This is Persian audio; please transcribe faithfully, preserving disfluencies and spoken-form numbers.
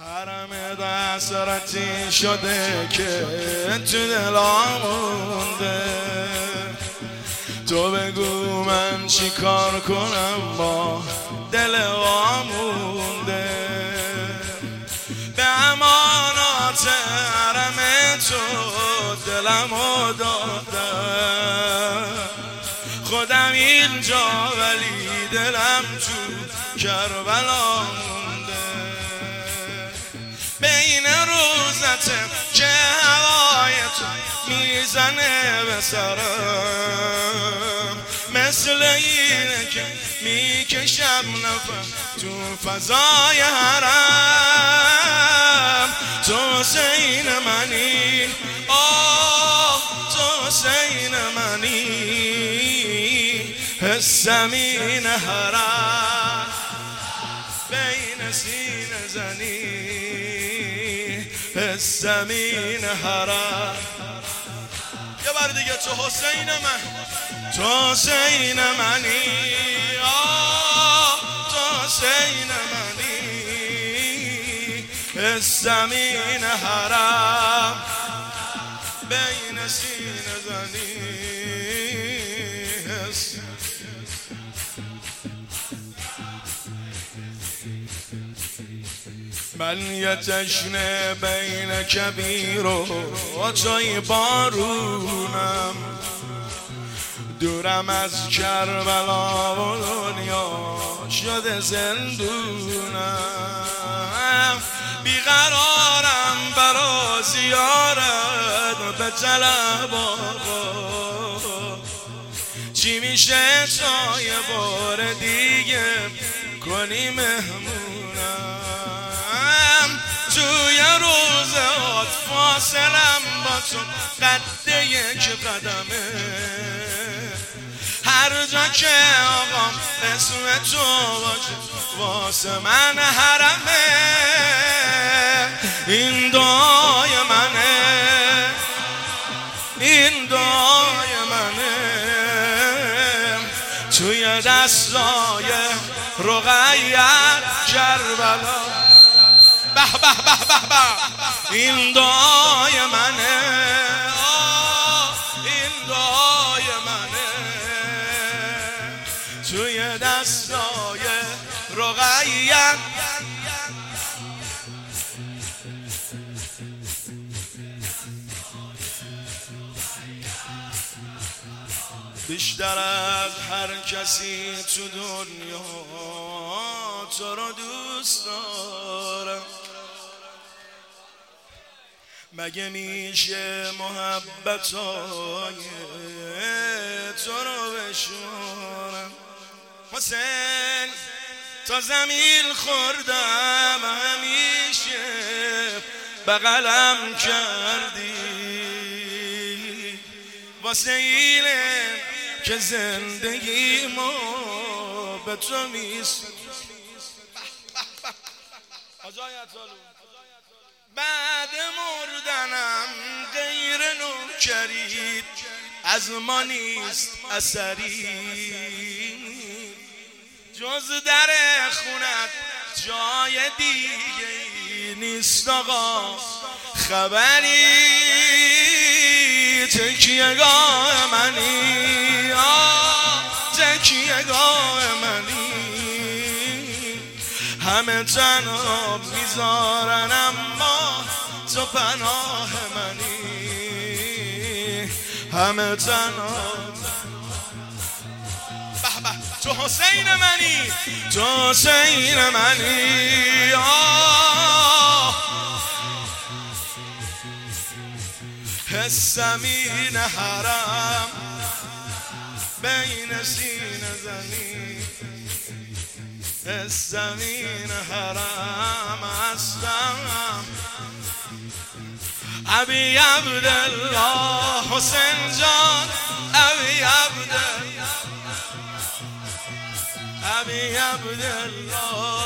حرم دسترتی شده که تو دلم مونده، تو بگو من چی کار کنم با دل مونده. به امانات حرم تو دلمو دادم، خودم اینجا ولی دلم تو کربلا مونده. بین روزته که هوای تو میزنه به سرم، مثل اینه که میکشم نفس تو فضای حرم. تو حسین منی، آه تو حسین منی، حسم این حرم بین سینه زنی، حسم این حرم. یه بار دیگه تو حسین من، تو حسین منی، آه تو حسین منی، حسم این حرم بین سینه زنی. من یه تشنه بین کبیر و جای بارونم، دورم از کربلا و دنیا شده زندونم. بیقرارم برا زیارت به طلب آقا، چی میشه تا یه بار دیگه کنی مهمونم. توی روزات فاصلم با تو قد یک قدمه، هر جا که آقام اسم تو باشه واسه من حرمه. این دعای منه، این دعای منه، توی دستای رقیت کربلا. به به به به به، این دعای منه، آه این دعای منه، توی دستای رقیت. بیشتر از هر کسی تو دنیا تو رو دوست دارم، مگه میشه محبتای تو رو بشمارم. حسین تا زمین خوردم همیشه بغلم کردی، واسه اینه که زندگی ما به تو میست. بعد مردنم غیر نوکری از ما نیست اثری، جز در خونت جای دیگه نیست آقا خبری. تکیهگاه منی، آه تکیهگاه منی، همه تنها میذارن اما تو پناه منی، همه تنها. به به تو حسین منی، تو حسین منی، آه حسم این حرم بین سینه زنی، حسم این حرم هستم. ابی عبدالله حسین جان، ابی عبدالله، ابی عبدالله